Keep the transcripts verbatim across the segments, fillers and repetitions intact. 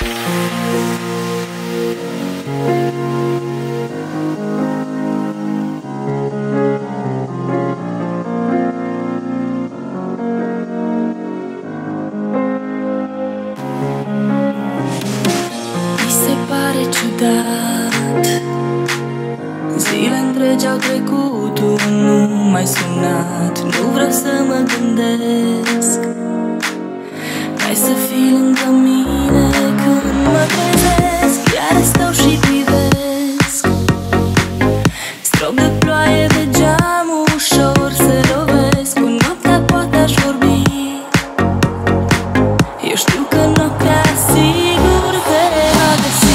Zile întregi au trecut, tu nu m-ai sunat. Nu vreau să mă gândesc, hai să fii lângă mine când mă trezesc. Iar stau și privesc strop de ploaie de geam, ușor se lovesc. Cu noaptea poate aș vorbi, eu știu că noaptea sigur te va găsi.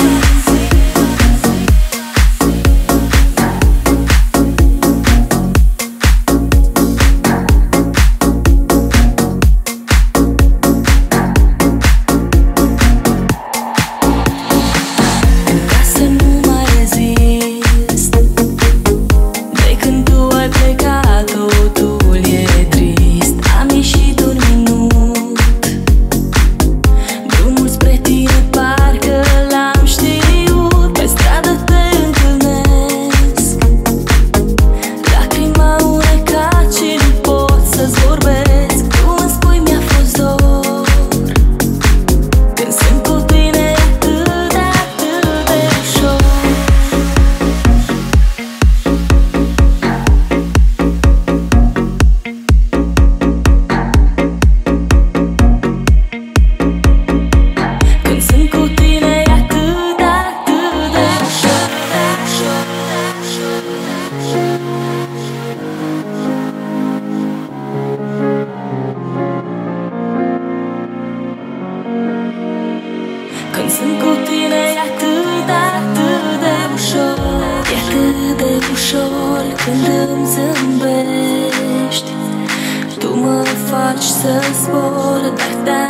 Când sunt cu tine e atât, atât de ușor. E atât de ușor când îmi zâmbești. Tu mă faci să zbor, dar